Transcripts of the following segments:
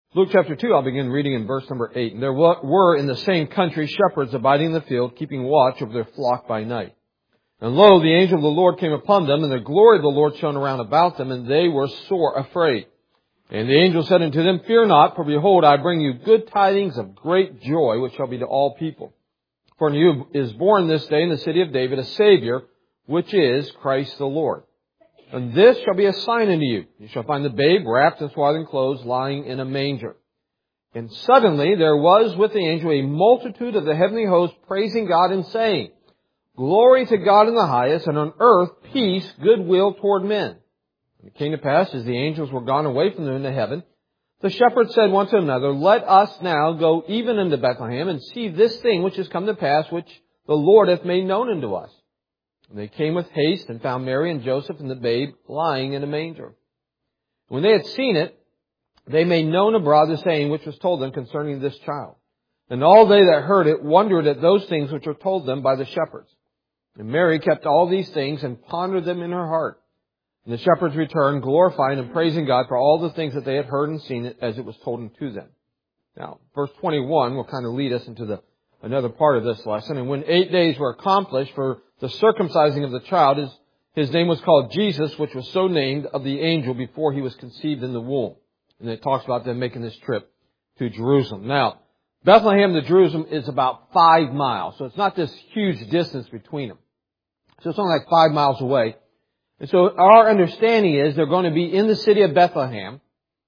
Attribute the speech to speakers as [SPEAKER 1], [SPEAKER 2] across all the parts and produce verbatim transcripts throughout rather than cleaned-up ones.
[SPEAKER 1] Luke chapter two, I'll begin reading in verse number eight. And there were in the same country shepherds abiding in the field, keeping watch over their flock by night. And lo, the angel of the Lord came upon them, and the glory of the Lord shone around about them, and they were sore afraid. And the angel said unto them, Fear not, for behold, I bring you good tidings of great joy, which shall be to all people. For unto you is born this day in the city of David a Savior, which is Christ the Lord. And this shall be a sign unto you. You shall find the babe wrapped in swaddling clothes, lying in a manger. And suddenly there was with the angel a multitude of the heavenly host praising God and saying, Glory to God in the highest, and on earth peace, goodwill toward men. And it came to pass, as the angels were gone away from them into heaven, the shepherds said one to another, Let us now go even unto Bethlehem, and see this thing which is come to pass, which the Lord hath made known unto us. And they came with haste, and found Mary and Joseph and the babe lying in a manger. When they had seen it, they made known abroad the saying which was told them concerning this child. And all they that heard it wondered at those things which were told them by the shepherds. And Mary kept all these things and pondered them in her heart. And the shepherds returned, glorifying and praising God for all the things that they had heard and seen as it was told unto them. Now, verse twenty-one will kind of lead us into the another part of this lesson. And when eight days were accomplished for the circumcising of the child, his, his name was called Jesus, which was so named of the angel before he was conceived in the womb. And it talks about them making this trip to Jerusalem. Now, Bethlehem to Jerusalem is about five miles. So it's not this huge distance between them. So it's only like five miles away. And so our understanding is they're going to be in the city of Bethlehem.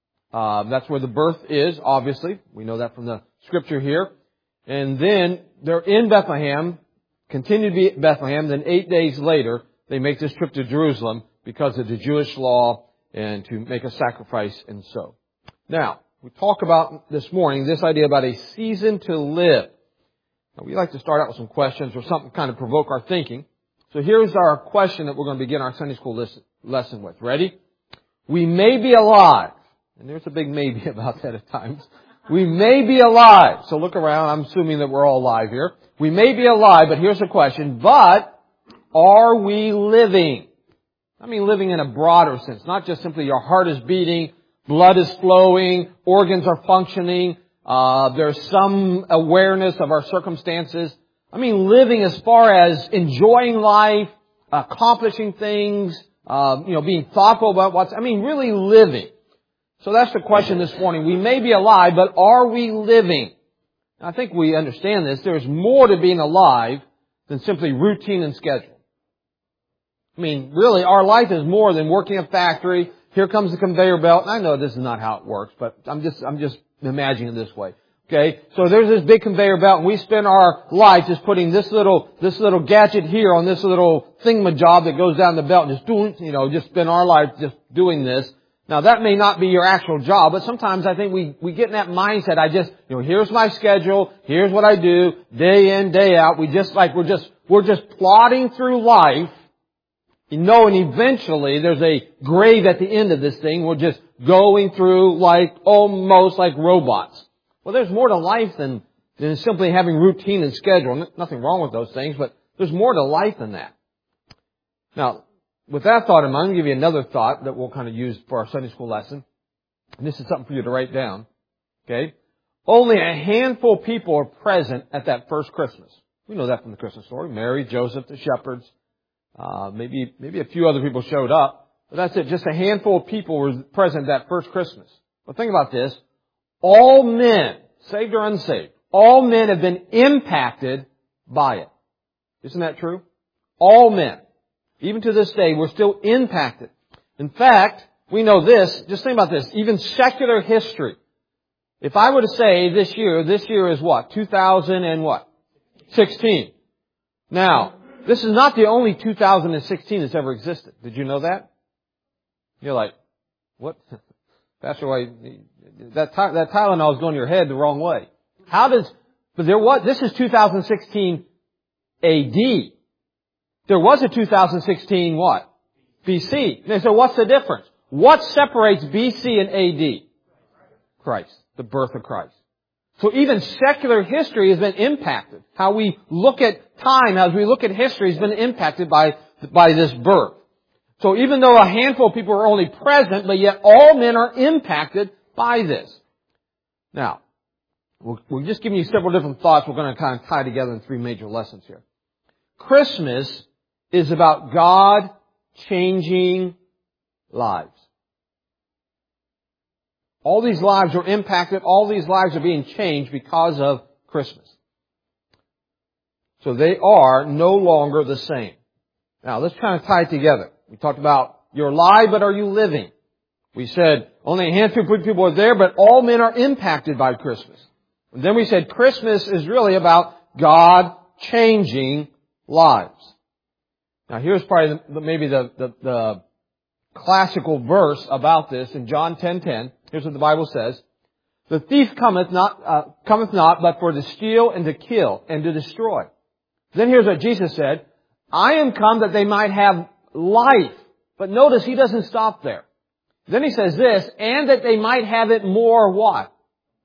[SPEAKER 1] Uh, that's where the birth is, obviously. We know that from the scripture here. And then they're in Bethlehem, continue to be at Bethlehem. Then eight days later, they make this trip to Jerusalem because of the Jewish law and to make a sacrifice and so. Now, we talk about this morning this idea about a season to live. Now, we like to start out with some questions or something to kind of provoke our thinking. So here's our question that we're going to begin our Sunday school lesson with. Ready? We may be alive. And there's a big maybe about that at times. We may be alive. So look around. I'm assuming that we're all alive here. We may be alive, but here's the question. But are we living? I mean living in a broader sense. Not just simply your heart is beating, blood is flowing, organs are functioning, uh, there's some awareness of our circumstances. I mean living as far as enjoying life, accomplishing things, uh, you know, being thoughtful about what's, I mean really living. So that's the question this morning. We may be alive, but are we living? I think we understand this. There's more to being alive than simply routine and schedule. I mean, really, our life is more than working a factory. Here comes the conveyor belt. And I know this is not how it works, but I'm just, I'm just imagining it this way. Okay? So there's this big conveyor belt, and we spend our life just putting this little, this little gadget here on this little thingamajob that goes down the belt, and just doing, you know, just spend our life just doing this. Now that may not be your actual job, but sometimes I think we, we get in that mindset. I just, you know, here's my schedule. Here's what I do day in, day out. We just like, we're just, we're just plodding through life. You know, and eventually there's a grave at the end of this thing. We're just going through like, almost like robots. Well, there's more to life than, than simply having routine and schedule. Nothing wrong with those things, but there's more to life than that. Now, with that thought in mind, I'm going to give you another thought that we'll kind of use for our Sunday school lesson. And this is something for you to write down. Okay? Only a handful of people are present at that first Christmas. We know that from the Christmas story. Mary, Joseph, the shepherds. Uh, maybe, maybe a few other people showed up. But that's it. Just a handful of people were present that first Christmas. But think about this. All men, saved or unsaved, all men have been impacted by it. Isn't that true? All men. Even to this day, we're still impacted. In fact, we know this. Just think about this. Even secular history. If I were to say this year, this year is what? two thousand and what? sixteen. Now, this is not the only two thousand sixteen that's ever existed. Did you know that? You're like, what? Pastor, why, that, that Tylenol is going to your head the wrong way. How does, but there was, this is two thousand sixteen A D. There was a two thousand sixteen what? B C. And so what's the difference? What separates B C and A D? Christ. The birth of Christ. So even secular history has been impacted. How we look at time, as we look at history, has been impacted by, by this birth. So even though a handful of people are only present, but yet all men are impacted by this. Now, we'll, we'll just give you several different thoughts we're going to kind of tie together in three major lessons here. Christmas is about God changing lives. All these lives are impacted. All these lives are being changed because of Christmas. So they are no longer the same. Now, let's kind of tie it together. We talked about you're alive, but are you living? We said only a handful of people are there, but all men are impacted by Christmas. And then we said Christmas is really about God changing lives. Now, here's probably the, maybe the, the, the classical verse about this in John ten ten. Here's what the Bible says. The thief cometh not, uh, cometh not, but for to steal and to kill and to destroy. Then here's what Jesus said. I am come that they might have life. But notice he doesn't stop there. Then he says this, and that they might have it more what?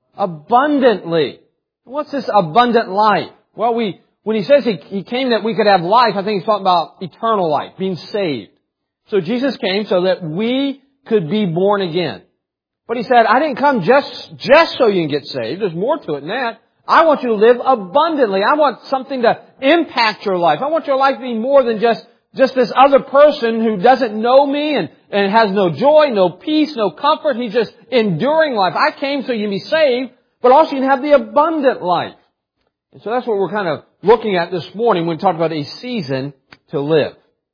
[SPEAKER 1] Abundantly. What's this abundant life? Well, we, when he says he, he came that we could have life, I think he's talking about eternal life, being saved. So Jesus came so that we could be born again. But he said, I didn't come just, just so you can get saved. There's more to it than that. I want you to live abundantly. I want something to impact your life. I want your life to be more than just, just this other person who doesn't know me and, and has no joy, no peace, no comfort. He's just enduring life. I came so you can be saved, but also you can have the abundant life. And so that's what we're kind of looking at this morning when we talk about a season to live.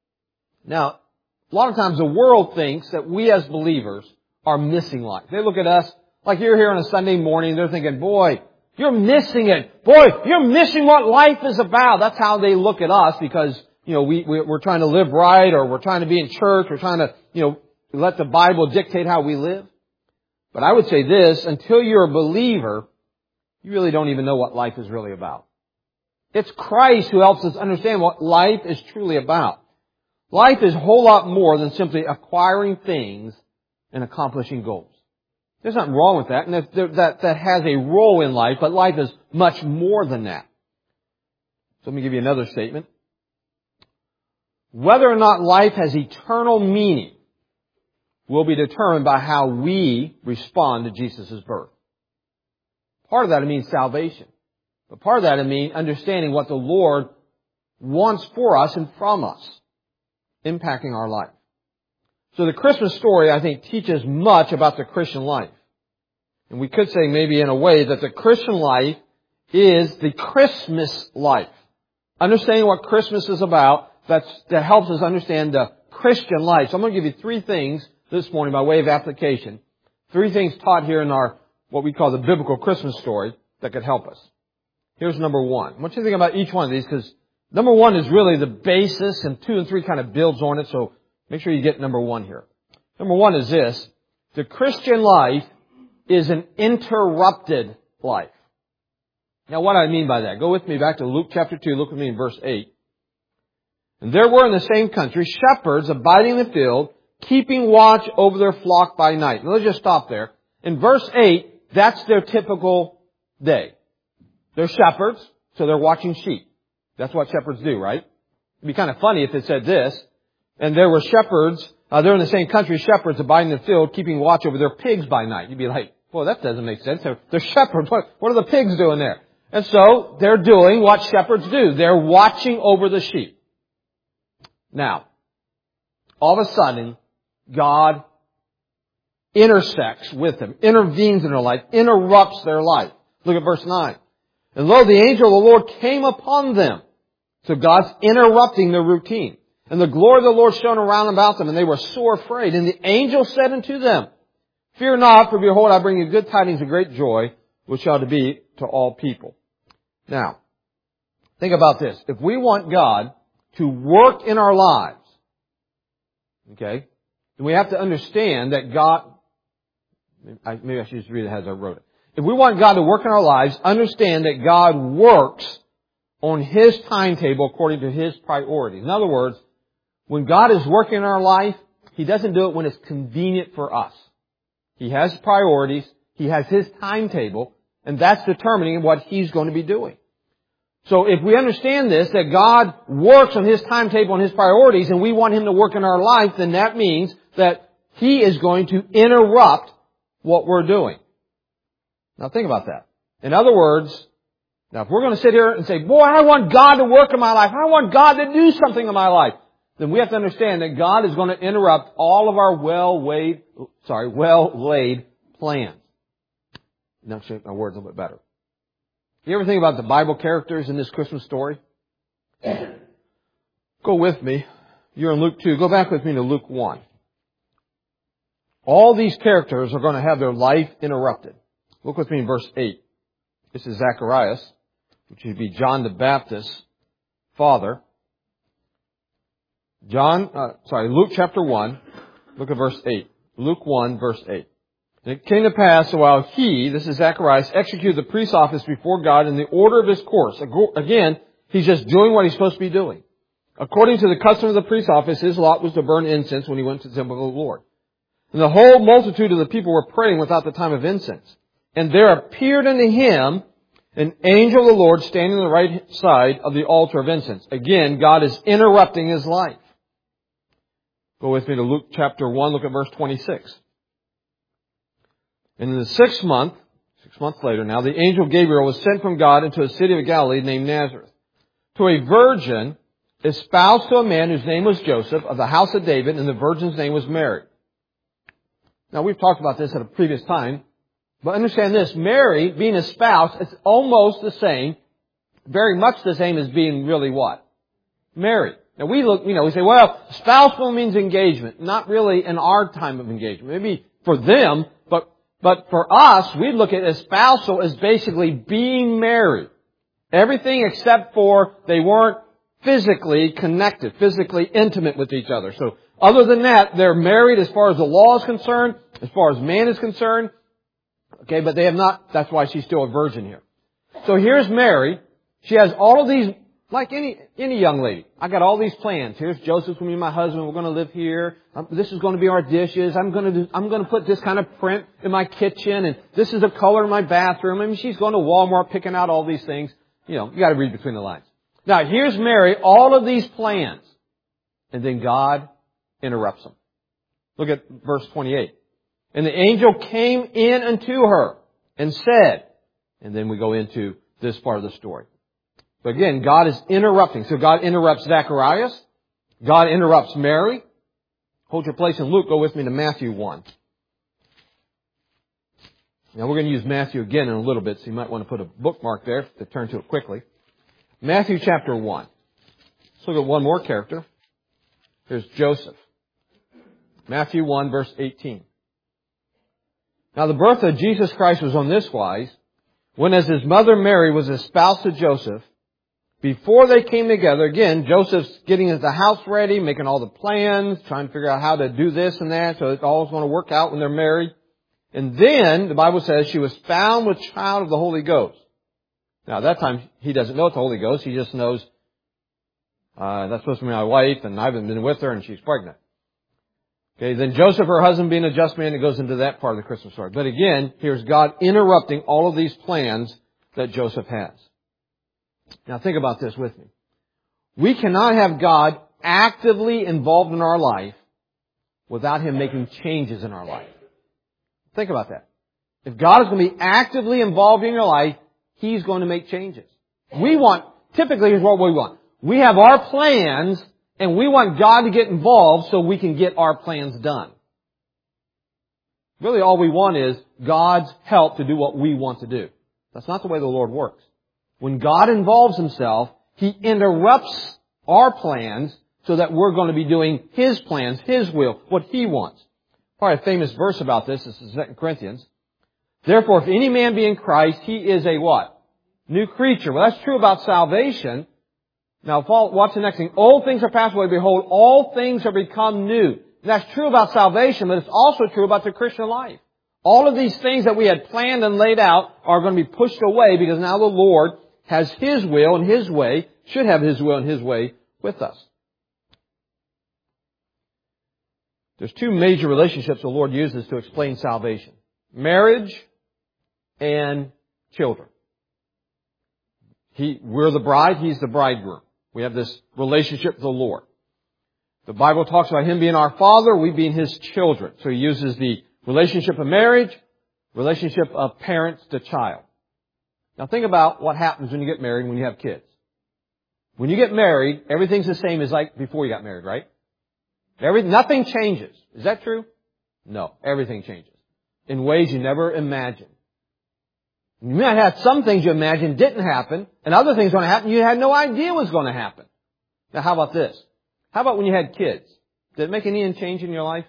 [SPEAKER 1] Now, a lot of times the world thinks that we as believers are missing life. They look at us like you're here on a Sunday morning, they're thinking, boy, you're missing it. Boy, you're missing what life is about. That's how they look at us because, you know, we, we're trying to live right or we're trying to be in church. We're trying to, you know, let the Bible dictate how we live. But I would say this, until you're a believer, you really don't even know what life is really about. It's Christ who helps us understand what life is truly about. Life is a whole lot more than simply acquiring things and accomplishing goals. There's nothing wrong with that, and that, that, that has a role in life, but life is much more than that. So let me give you another statement. Whether or not life has eternal meaning will be determined by how we respond to Jesus' birth. Part of that, I mean salvation. But part of that, I mean understanding what the Lord wants for us and from us, impacting our life. So the Christmas story, I think, teaches much about the Christian life. And we could say maybe in a way that the Christian life is the Christmas life. Understanding what Christmas is about, that's, that helps us understand the Christian life. So I'm going to give you three things this morning by way of application. Three things taught here in our, what we call the biblical Christmas story that could help us. Here's number one. I want you to think about each one of these because number one is really the basis and two and three kind of builds on it. So make sure you get number one here. Number one is this. The Christian life is an interrupted life. Now what do I mean by that? Go with me back to Luke chapter two. Look with me in verse eight. And there were in the same country shepherds abiding in the field, keeping watch over their flock by night. Now let's just stop there. In verse eight, that's their typical day. They're shepherds, so they're watching sheep. That's what shepherds do, right? It'd be kind of funny if it said this. And there were shepherds, uh, they're in the same country, shepherds abiding in the field, keeping watch over their pigs by night. You'd be like, well, that doesn't make sense. They're, they're shepherds. What, what are the pigs doing there? And so they're doing what shepherds do. They're watching over the sheep. Now, all of a sudden, God intersects with them, intervenes in their life, interrupts their life. Look at verse nine. And lo, the angel of the Lord came upon them. So God's interrupting their routine. And the glory of the Lord shone around about them, and they were sore afraid. And the angel said unto them, Fear not, for behold, I bring you good tidings of great joy, which shall to be to all people. Now, think about this. If we want God to work in our lives, okay, then we have to understand that God, maybe I should just read it as I wrote it. If we want God to work in our lives, understand that God works on His timetable according to His priorities. In other words, when God is working in our life, He doesn't do it when it's convenient for us. He has priorities, He has His timetable, and that's determining what He's going to be doing. So if we understand this, that God works on His timetable and His priorities, and we want Him to work in our life, then that means that He is going to interrupt what we're doing. Now think about that. In other words, now if we're going to sit here and say, boy, I want God to work in my life, I want God to do something in my life, then we have to understand that God is going to interrupt all of our well-weighed, sorry, well-laid plans. Now shape my words a little bit better. You ever think about the Bible characters in this Christmas story? Go with me. You're in Luke two. Go back with me to Luke one. All these characters are going to have their life interrupted. Look with me in verse eight. This is Zacharias, which would be John the Baptist's father. John, uh, sorry, Luke chapter one. Look at verse eight. Luke one, verse eight. And it came to pass, so while he, this is Zacharias, executed the priest's office before God in the order of his course. Again, he's just doing what he's supposed to be doing. According to the custom of the priest's office, his lot was to burn incense when he went to the temple of the Lord. And the whole multitude of the people were praying without the time of incense. And there appeared unto him an angel of the Lord standing on the right side of the altar of incense. Again, God is interrupting his life. Go with me to Luke chapter one, look at verse twenty-six. And in the sixth month, six months later now, the angel Gabriel was sent from God into a city of Galilee named Nazareth, to a virgin espoused to a man whose name was Joseph, of the house of David, and the virgin's name was Mary. Now, we've talked about this at a previous time, but understand this, Mary, being espoused, it's almost the same, very much the same as being really what? Married. Now, we look, you know, we say, well, spousal means engagement. Not really in our time of engagement. Maybe for them, but But for us, we look at espousal as basically being married. Everything except for they weren't physically connected, physically intimate with each other. So other than that, they're married as far as the law is concerned, as far as man is concerned. Okay, but they have not, that's why she's still a virgin here. So here's Mary. She has all of these, like any any young lady. I got all these plans. Here's Joseph, me and my husband. We're going to live here. Um, this is going to be our dishes. I'm going to do, I'm going to put this kind of print in my kitchen, and this is the color in my bathroom. I mean, she's going to Walmart picking out all these things. You know, you got to read between the lines. Now, here's Mary. All of these plans, and then God interrupts them. Look at verse twenty-eight. And the angel came in unto her and said, and then we go into this part of the story. But again, God is interrupting. So God interrupts Zacharias. God interrupts Mary. Hold your place in Luke. Go with me to Matthew one. Now we're going to use Matthew again in a little bit, so you might want to put a bookmark there to turn to it quickly. Matthew chapter one. Let's look at one more character. Here's Joseph. Matthew one, verse eighteen. Now the birth of Jesus Christ was on this wise, when as his mother Mary was espoused to Joseph, before they came together, again, Joseph's getting the house ready, making all the plans, trying to figure out how to do this and that, so it's all going to work out when they're married. And then, the Bible says, she was found with child of the Holy Ghost. Now, at that time, he doesn't know it's the Holy Ghost. He just knows, uh, that's supposed to be my wife, and I haven't been with her, and she's pregnant. Okay, then Joseph, her husband, being a just man, it goes into that part of the Christmas story. But again, here's God interrupting all of these plans that Joseph has. Now think about this with me. We cannot have God actively involved in our life without Him making changes in our life. Think about that. If God is going to be actively involved in your life, He's going to make changes. We want, typically here's what we want. We have our plans and we want God to get involved so we can get our plans done. Really all we want is God's help to do what we want to do. That's not the way the Lord works. When God involves Himself, He interrupts our plans so that we're going to be doing His plans, His will, what He wants. Probably a famous verse about this, this is Second Corinthians. Therefore, if any man be in Christ, he is a what? New creature. Well, that's true about salvation. Now, watch the next thing. Old things are passed away. Behold, all things are become new. And that's true about salvation, but it's also true about the Christian life. All of these things that we had planned and laid out are going to be pushed away because now the Lord has His will and His way, should have His will and His way with us. There's two major relationships the Lord uses to explain salvation. Marriage and children. He, we're the bride, He's the bridegroom. We have this relationship with the Lord. The Bible talks about Him being our Father, we being His children. So He uses the relationship of marriage Relationship of parents to child. Now think about what happens when you get married and when you have kids. When you get married, everything's the same as like before you got married, right? Every, nothing changes. Is that true? No. Everything changes. In ways you never imagined. You might have some things you imagined didn't happen, and other things going to happen you had no idea was going to happen. Now how about this? How about when you had kids? Did it make any change in your life?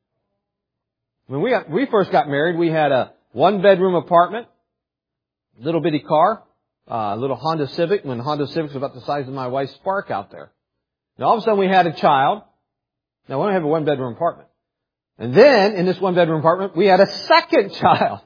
[SPEAKER 1] When we got, we first got married, we had a one-bedroom apartment, little bitty car, a uh, little Honda Civic, when Honda Civics was about the size of my wife's Spark out there. And all of a sudden we had a child. Now we don't have a one-bedroom apartment. And then, in this one-bedroom apartment, we had a second child.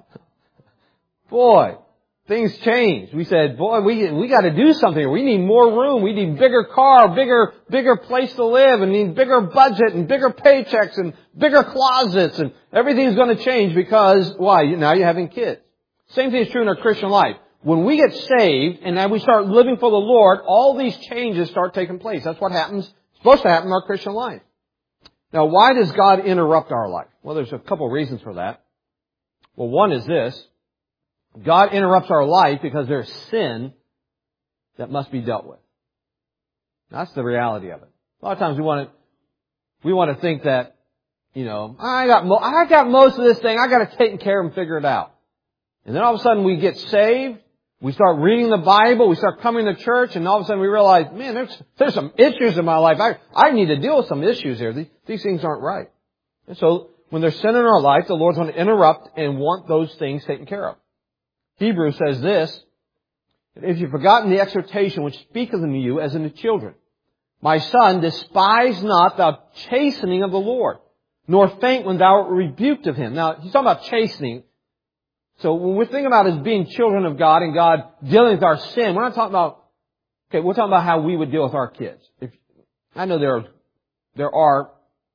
[SPEAKER 1] Boy, things changed. We said, boy, we we got to do something. We need more room. We need bigger car, bigger bigger place to live, and need bigger budget, and bigger paychecks, and bigger closets, and everything's going to change because, why? Now you're having kids. Same thing is true in our Christian life. When we get saved, and then we start living for the Lord, all these changes start taking place. That's what happens, supposed to happen in our Christian life. Now, why does God interrupt our life? Well, there's a couple reasons for that. Well, one is this. God interrupts our life because there's sin that must be dealt with. That's the reality of it. A lot of times we want to, we want to think that, you know, I got, mo- I got most of this thing. I got to take care of and figure it out. And then all of a sudden we get saved. We start reading the Bible. We start coming to church, and all of a sudden we realize, man, there's there's some issues in my life. I I need to deal with some issues here. These, these things aren't right. And so when there's sin in our life, the Lord's going to interrupt and want those things taken care of. Hebrews says this, if you've forgotten the exhortation which speaketh unto you as unto children, my son, despise not the chastening of the Lord, nor faint when thou art rebuked of him. Now, he's talking about chastening. So when we're thinking about as being children of God and God dealing with our sin, we're not talking about, okay, we're talking about how we would deal with our kids. If, I know there are, there are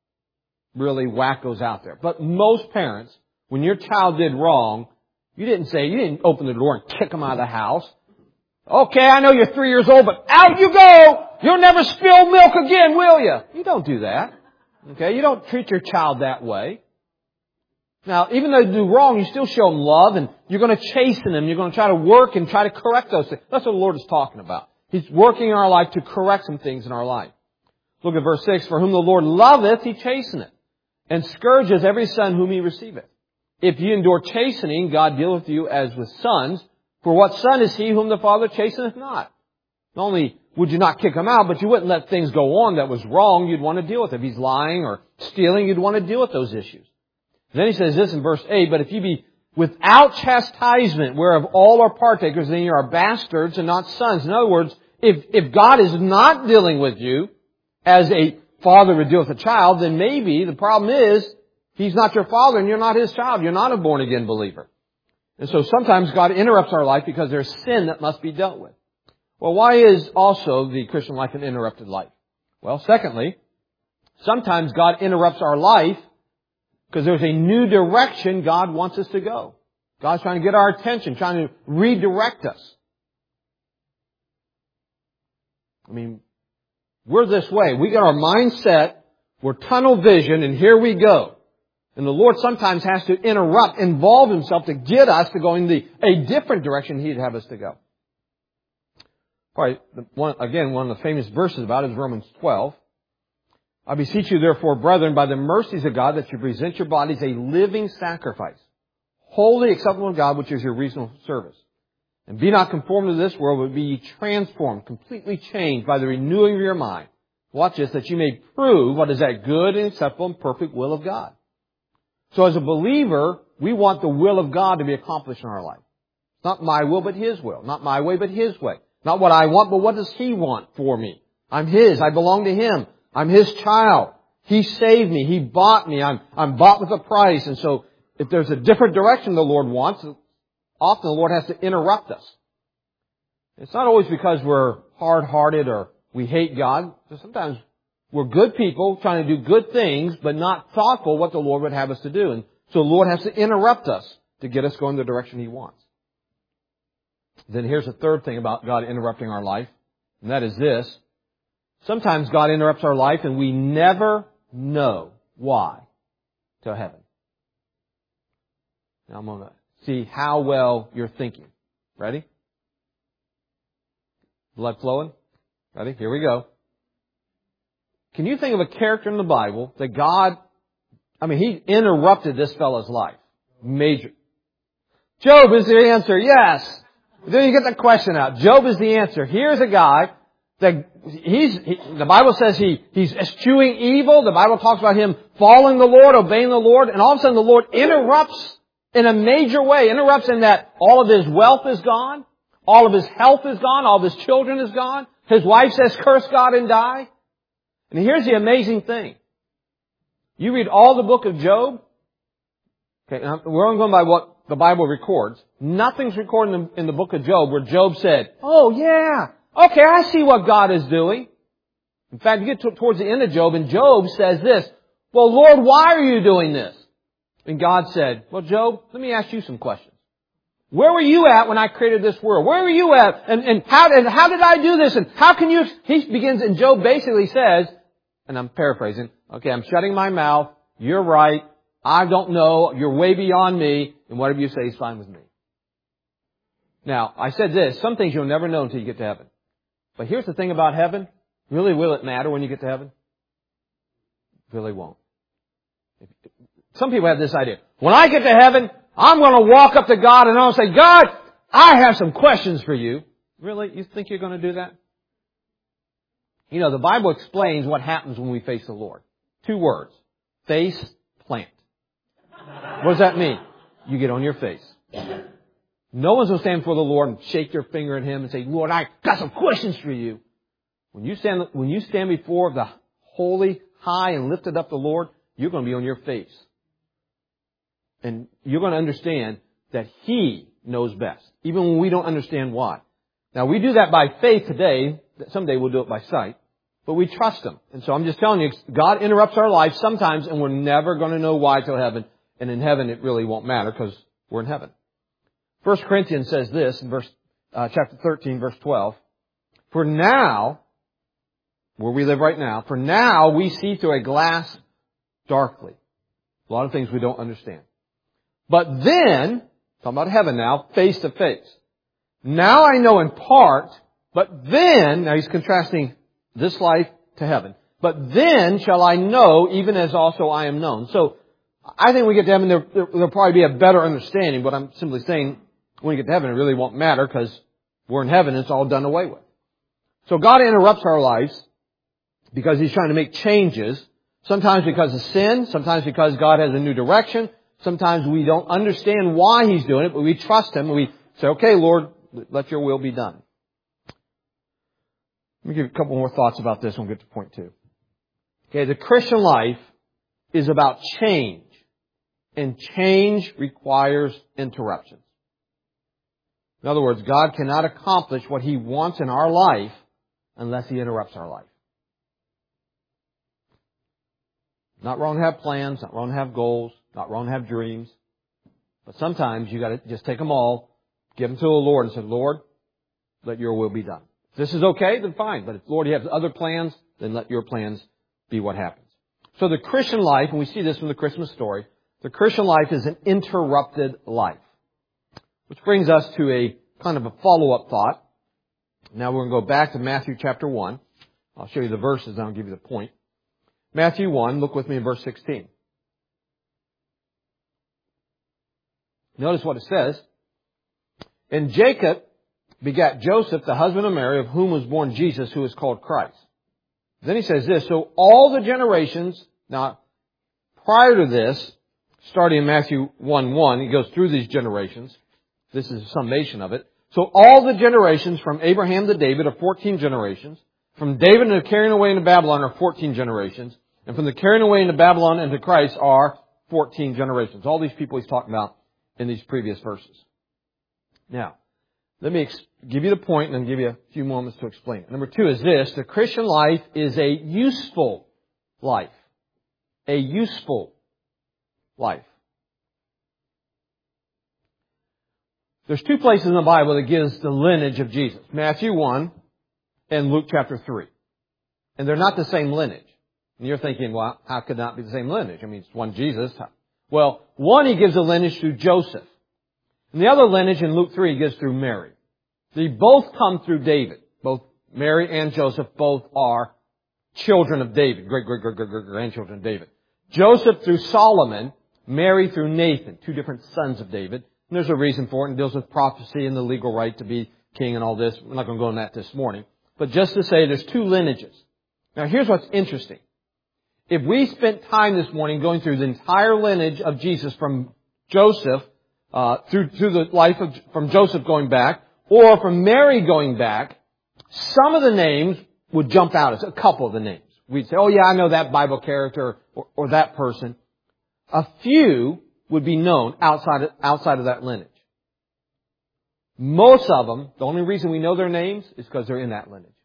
[SPEAKER 1] really wackos out there. But most parents, when your child did wrong, you didn't say, you didn't open the door and kick them out of the house. Okay, I know you're three years old, but out you go! You'll never spill milk again, will you? You don't do that. Okay, you don't treat your child that way. Now, even though you do wrong, you still show them love, and you're going to chasten them. You're going to try to work and try to correct those things. That's what the Lord is talking about. He's working in our life to correct some things in our life. Look at verse six. For whom the Lord loveth, He chasteneth, and scourges every son whom He receiveth. If ye endure chastening, God dealeth with you as with sons. For what son is he whom the Father chasteneth not? Not only would you not kick him out, but you wouldn't let things go on that was wrong. You'd want to deal with it. If he's lying or stealing, you'd want to deal with those issues. Then he says this in verse eight, but if you be without chastisement, whereof all are partakers, then you are bastards and not sons. In other words, if, if God is not dealing with you as a father would deal with a child, then maybe the problem is He's not your father and you're not His child. You're not a born-again believer. And so sometimes God interrupts our life because there's sin that must be dealt with. Well, why is also the Christian life an interrupted life? Well, secondly, sometimes God interrupts our life because there's a new direction God wants us to go. God's trying to get our attention, trying to redirect us. I mean, we're this way. We got our mind set, we're tunnel vision, and here we go. And the Lord sometimes has to interrupt, involve Himself to get us to go in the, a different direction He'd have us to go. All right, one, again, one of the famous verses about it is Romans twelve. I beseech you, therefore, brethren, by the mercies of God, that you present your bodies a living sacrifice, wholly acceptable to God, which is your reasonable service. And be not conformed to this world, but be ye transformed, completely changed by the renewing of your mind. Watch this, that you may prove what is that good and acceptable and perfect will of God. So as a believer, we want the will of God to be accomplished in our life. Not my will, but His will. Not my way, but His way. Not what I want, but what does He want for me? I'm His. I belong to Him. I'm His child. He saved me. He bought me. I'm, I'm bought with a price. And so if there's a different direction the Lord wants, often the Lord has to interrupt us. It's not always because we're hard-hearted or we hate God. Sometimes we're good people trying to do good things, but not thoughtful what the Lord would have us to do. And so the Lord has to interrupt us to get us going the direction He wants. Then here's the third thing about God interrupting our life, and that is this. Sometimes God interrupts our life and we never know why till heaven. Now I'm going to see how well you're thinking. Ready? Blood flowing? Ready? Here we go. Can you think of a character in the Bible that God, I mean, He interrupted this fellow's life? Major. Job is the answer, yes. Then you get the question out. Job is the answer. Here's a guy that he's, he, the Bible says he, he's eschewing evil. The Bible talks about him following the Lord, obeying the Lord, and all of a sudden the Lord interrupts in a major way. Interrupts in that all of his wealth is gone. All of his health is gone. All of his children is gone. His wife says, curse God and die. And here's the amazing thing. You read all the book of Job. Okay, we're only going by what the Bible records. Nothing's recorded in the, in the book of Job where Job said, oh yeah, okay, I see what God is doing. In fact, you get to, towards the end of Job, and Job says this, well, Lord, why are you doing this? And God said, well, Job, let me ask you some questions. Where were you at when I created this world? Where were you at? And, and how, and how did I do this? And how can you, he begins, and Job basically says, and I'm paraphrasing, okay, I'm shutting my mouth, you're right, I don't know, you're way beyond me, and whatever you say is fine with me. Now, I said this, some things you'll never know until you get to heaven. But here's the thing about heaven, really will it matter when you get to heaven? It really won't. Some people have this idea, when I get to heaven, I'm going to walk up to God and I'll say, God, I have some questions for you. Really? You think you're going to do that? You know, the Bible explains what happens when we face the Lord. Two words. Face, plant. What does that mean? You get on your face. No one's going to stand before the Lord and shake your finger at Him and say, Lord, I got some questions for you. When you stand, when you stand before the holy, high, and lifted up the Lord, you're going to be on your face. And you're going to understand that He knows best, even when we don't understand why. Now, we do that by faith today. Someday we'll do it by sight. But we trust Him. And so I'm just telling you, God interrupts our life sometimes, and we're never going to know why till heaven. And in heaven, it really won't matter because we're in heaven. First Corinthians says this in verse, uh, chapter thirteen, verse twelve. For now, where we live right now, for now we see through a glass darkly. A lot of things we don't understand. But then, talking about heaven now, face to face. Now I know in part, but then, now he's contrasting this life to heaven. But then shall I know, even as also I am known. So, I think when we get to heaven, there, there, there'll probably be a better understanding. But I'm simply saying, when we get to heaven, it really won't matter because we're in heaven and it's all done away with. So God interrupts our lives because He's trying to make changes. Sometimes because of sin. Sometimes because God has a new direction. Sometimes we don't understand why He's doing it, but we trust Him and we say, okay, Lord, let your will be done. Let me give you a couple more thoughts about this and we'll get to point two. Okay, the Christian life is about change. And change requires interruptions. In other words, God cannot accomplish what He wants in our life unless He interrupts our life. Not wrong to have plans, not wrong to have goals, not wrong to have dreams. But sometimes you got to just take them all, give them to the Lord and say, Lord, let your will be done. If this is okay, then fine. But if, Lord, you have other plans, then let your plans be what happens. So the Christian life, and we see this from the Christmas story, the Christian life is an interrupted life. Which brings us to a kind of a follow-up thought. Now we're going to go back to Matthew chapter one. I'll show you the verses and I'll give you the point. Matthew one, look with me in verse sixteen. Notice what it says. And Jacob begat Joseph, the husband of Mary, of whom was born Jesus, who is called Christ. Then he says this, so all the generations, now prior to this, starting in Matthew one one, he goes through these generations. This is a summation of it. So all the generations from Abraham to David are fourteen generations. From David to the carrying away into Babylon are fourteen generations. And from the carrying away into Babylon and to Christ are fourteen generations. All these people he's talking about in these previous verses. Now, let me ex- give you the point and then give you a few moments to explain it. Number two is this. The Christian life is a useful life. A useful life. There's two places in the Bible that gives the lineage of Jesus. Matthew one and Luke chapter three. And they're not the same lineage. And you're thinking, well, how could not be the same lineage? I mean, it's one Jesus. Well, one he gives a lineage through Joseph. And the other lineage in Luke three gives through Mary. They both come through David. Both Mary and Joseph both are children of David, great, great, great, great, great grandchildren of David. Joseph through Solomon, Mary through Nathan, two different sons of David. And there's a reason for it, and deals with prophecy and the legal right to be king and all this. We're not going to go into that this morning. But just to say, there's two lineages. Now here's what's interesting. If we spent time this morning going through the entire lineage of Jesus from Joseph, uh, through, through the life of, from Joseph going back, or from Mary going back, some of the names would jump out as a couple of the names. We'd say, oh yeah, I know that Bible character or, or that person. A few would be known outside of, outside of that lineage. Most of them, the only reason we know their names is because they're in that lineage.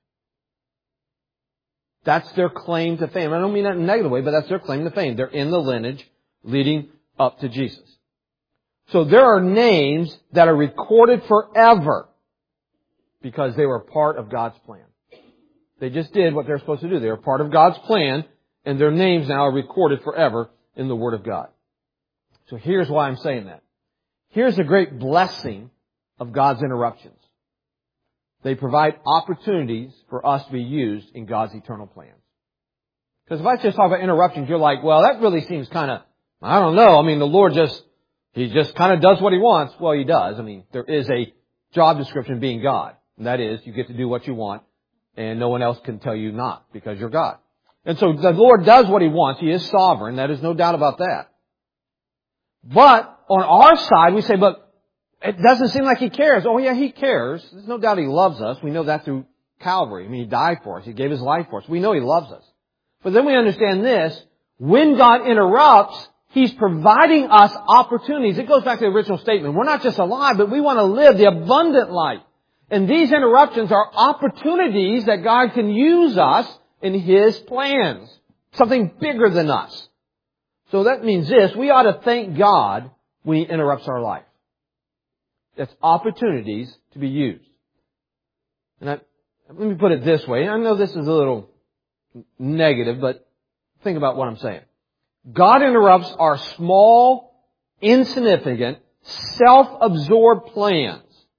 [SPEAKER 1] That's their claim to fame. I don't mean that in a negative way, but that's their claim to fame. They're in the lineage leading up to Jesus. So there are names that are recorded forever because they were part of God's plan. They just did what they're supposed to do. They were part of God's plan, and their names now are recorded forever in the Word of God. So here's why I'm saying that. Here's a great blessing of God's interruptions. They provide opportunities for us to be used in God's eternal plans. Because if I just talk about interruptions, you're like, well, that really seems kind of, I don't know. I mean, the Lord just, He just kind of does what He wants. Well, He does. I mean, there is a job description being God. And that is, you get to do what you want, and no one else can tell you not, because you're God. And so the Lord does what He wants. He is sovereign. There is no doubt about that. But on our side, we say, but it doesn't seem like He cares. Oh yeah, He cares. There's no doubt He loves us. We know that through Calvary. I mean, He died for us. He gave His life for us. We know He loves us. But then we understand this. When God interrupts, He's providing us opportunities. It goes back to the original statement. We're not just alive, but we want to live the abundant life. And these interruptions are opportunities that God can use us in His plans. Something bigger than us. So that means this. We ought to thank God when He interrupts our life. It's opportunities to be used. And I, let me put it this way. I know this is a little negative, but think about what I'm saying. God interrupts our small, insignificant, self-absorbed plans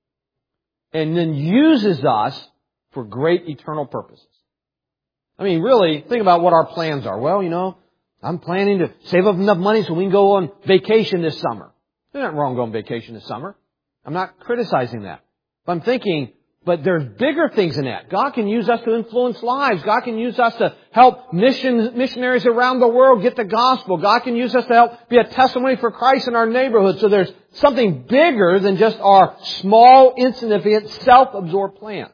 [SPEAKER 1] and then uses us for great eternal purposes. I mean, really, think about what our plans are. Well, you know, I'm planning to save up enough money so we can go on vacation this summer. There's nothing wrong going on vacation this summer. I'm not criticizing that. But I'm thinking, but there's bigger things than that. God can use us to influence lives. God can use us to help missions, missionaries around the world get the gospel. God can use us to help be a testimony for Christ in our neighborhood. So there's something bigger than just our small, insignificant, self-absorbed plans.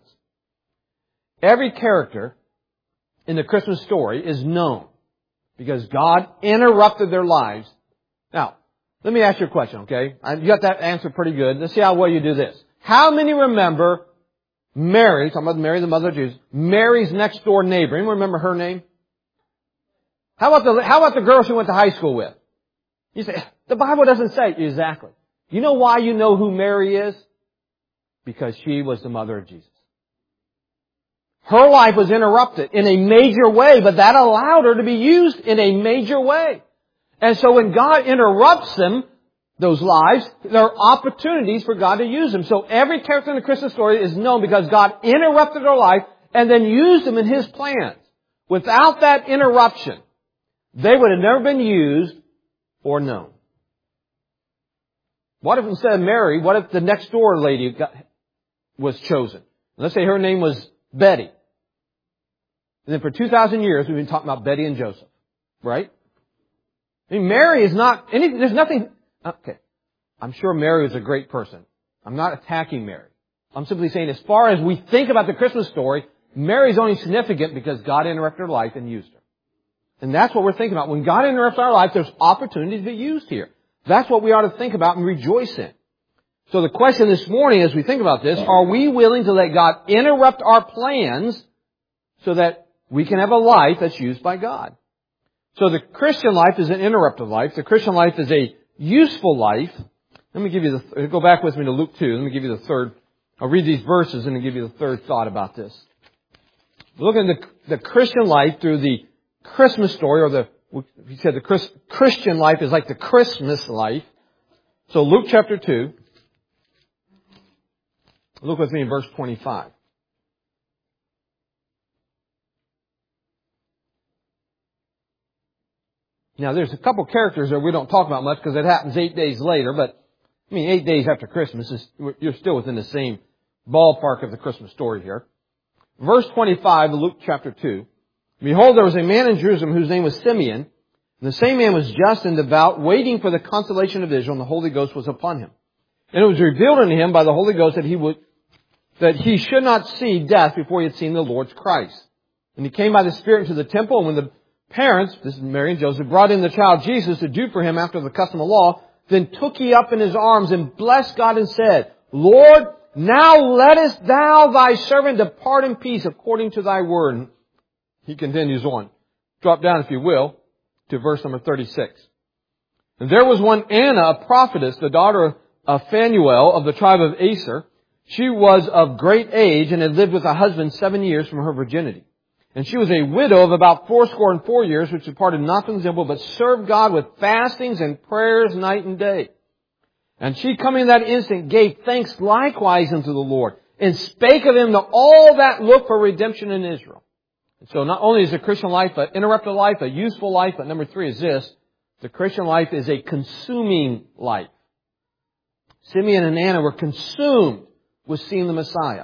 [SPEAKER 1] Every character in the Christmas story is known because God interrupted their lives. Now, let me ask you a question, okay? You got that answer pretty good. Let's see how well you do this. How many remember Mary, talking about Mary, the mother of Jesus, Mary's next door neighbor? Anyone remember her name? How about the, how about the girl she went to high school with? You say, the Bible doesn't say. Exactly. You know why you know who Mary is? Because she was the mother of Jesus. Her life was interrupted in a major way, but that allowed her to be used in a major way. And so when God interrupts them, those lives, there are opportunities for God to use them. So every character in the Christmas story is known because God interrupted their life and then used them in His plans. Without that interruption, they would have never been used or known. What if instead of Mary, what if the next door lady got, was chosen? Let's say her name was Betty. And then for two thousand years we've been talking about Betty and Joseph. Right? I mean, Mary is not, any, there's nothing, okay. I'm sure Mary was a great person. I'm not attacking Mary. I'm simply saying as far as we think about the Christmas story, Mary's only significant because God interrupted her life and used her. And that's what we're thinking about. When God interrupts our life, there's opportunities to be used here. That's what we ought to think about and rejoice in. So the question this morning as we think about this, are we willing to let God interrupt our plans so that we can have a life that's used by God? So the Christian life is an interrupted life. The Christian life is a useful life. Let me give you the, go back with me to Luke two. Let me give you the third, I'll read these verses and I'll give you the third thought about this. Look at the, the Christian life through the Christmas story, or the, he said the Chris, Christian life is like the Christmas life. So Luke chapter two, Look with me in verse twenty-five. Now, there's a couple characters there we don't talk about much because it happens eight days later, but, I mean, eight days after Christmas, is, you're still within the same ballpark of the Christmas story here. Verse twenty-five of Luke chapter two. Behold, there was a man in Jerusalem whose name was Simeon. And the same man was just and devout, waiting for the consolation of Israel, and the Holy Ghost was upon him. And it was revealed unto him by the Holy Ghost that he would, that he should not see death before he had seen the Lord's Christ. And he came by the Spirit into the temple, and when the parents, this is Mary and Joseph, brought in the child Jesus to do for him after the custom of law, then took he up in his arms and blessed God and said, Lord, now lettest thou thy servant depart in peace according to thy word. And he continues on. Drop down, if you will, to verse number thirty-six. And there was one Anna, a prophetess, the daughter of Phanuel of the tribe of Aser. She was of great age and had lived with a husband seven years from her virginity. And she was a widow of about fourscore and four years, which departed not from the temple, but served God with fastings and prayers night and day. And she, coming in that instant, gave thanks likewise unto the Lord, and spake of him to all that look for redemption in Israel. And so not only is the Christian life an interrupted life, a useful life, but number three is this, the Christian life is a consuming life. Simeon and Anna were consumed with seeing the Messiah.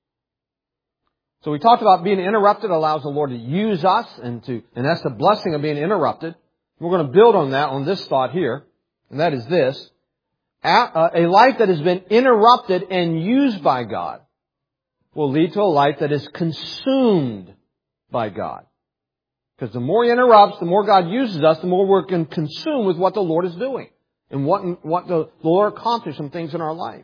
[SPEAKER 1] So we talked about being interrupted allows the Lord to use us, and to, and that's the blessing of being interrupted. We're going to build on that, on this thought here, and that is this. A life that has been interrupted and used by God will lead to a life that is consumed by God. Because the more He interrupts, the more God uses us, the more we're consumed with what the Lord is doing, and what, what the Lord accomplished some things in our life.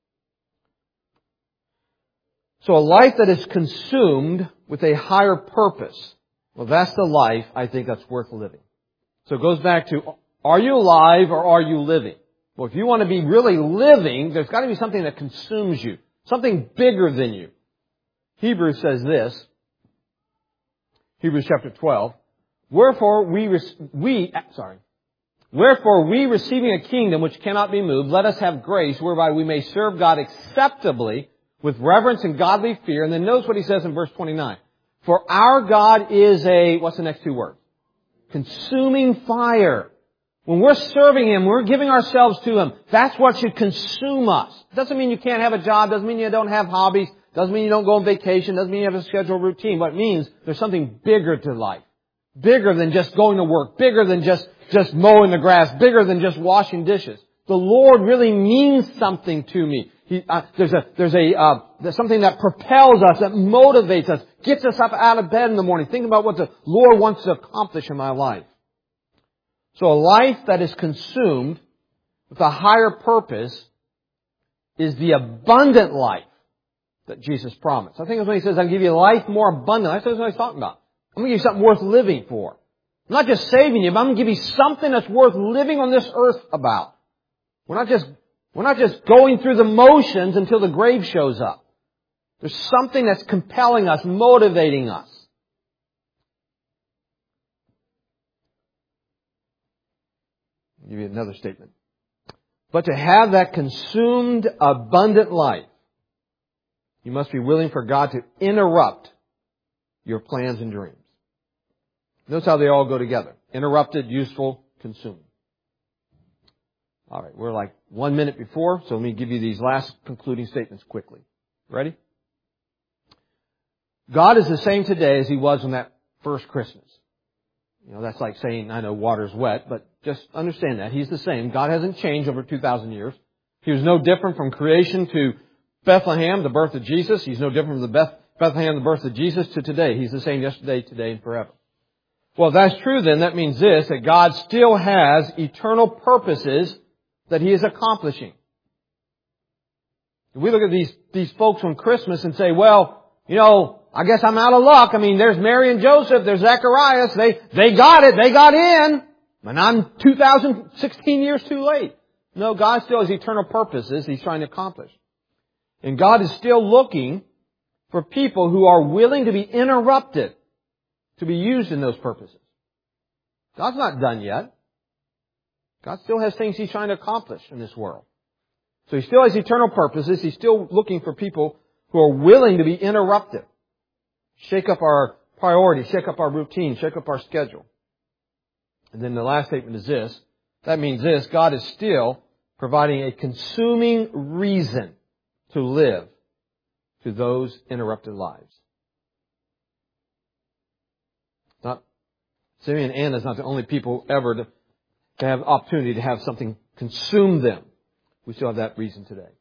[SPEAKER 1] So a life that is consumed with a higher purpose, well, that's the life I think that's worth living. So it goes back to, are you alive or are you living? Well, if you want to be really living, there's got to be something that consumes you. Something bigger than you. Hebrews says this. Hebrews chapter twelve. Wherefore we, we, sorry. Wherefore we receiving a kingdom which cannot be moved, let us have grace whereby we may serve God acceptably with reverence and godly fear. And then notice what he says in verse twenty-nine. For our God is a, what's the next two words? Consuming fire. When we're serving Him, we're giving ourselves to Him. That's what should consume us. Doesn't mean you can't have a job. Doesn't mean you don't have hobbies. Doesn't mean you don't go on vacation. Doesn't mean you have a scheduled routine. What it means, there's something bigger to life. Bigger than just going to work. Bigger than just, just mowing the grass. Bigger than just washing dishes. The Lord really means something to me. He, uh, there's a, there's a, uh, there's something that propels us, that motivates us, gets us up out of bed in the morning, thinking about what the Lord wants to accomplish in my life. So a life that is consumed with a higher purpose is the abundant life that Jesus promised. I think that's when He says, I'll give you a life more abundant. That's what He's talking about. I'm going to give you something worth living for. I'm not just saving you, but I'm going to give you something that's worth living on this earth about. We're not just, we're not just going through the motions until the grave shows up. There's something that's compelling us, motivating us. I'll give you another statement. But to have that consumed, abundant life, you must be willing for God to interrupt your plans and dreams. Notice how they all go together. Interrupted, useful, consumed. All right, we're like one minute before, so let me give you these last concluding statements quickly. Ready? God is the same today as He was on that first Christmas. You know, that's like saying, I know water's wet, but just understand that. He's the same. God hasn't changed over two thousand years. He was no different from creation to Bethlehem, the birth of Jesus. He's no different from the Beth, Bethlehem, the birth of Jesus, to today. He's the same yesterday, today, and forever. Well, if that's true, then that means this, that God still has eternal purposes that He is accomplishing. If we look at these, these folks on Christmas and say, well, you know, I guess I'm out of luck. I mean, there's Mary and Joseph, there's Zacharias, they, they got it, they got in, and I'm two thousand sixteen years too late. No, God still has eternal purposes He's trying to accomplish. And God is still looking for people who are willing to be interrupted to be used in those purposes. God's not done yet. God still has things He's trying to accomplish in this world. So He still has eternal purposes. He's still looking for people who are willing to be interrupted. Shake up our priorities, shake up our routine, shake up our schedule. And then the last statement is this. That means this. God is still providing a consuming reason to live to those interrupted lives. Not Simeon and Anna is not the only people ever to, to have opportunity to have something consume them. We still have that reason today.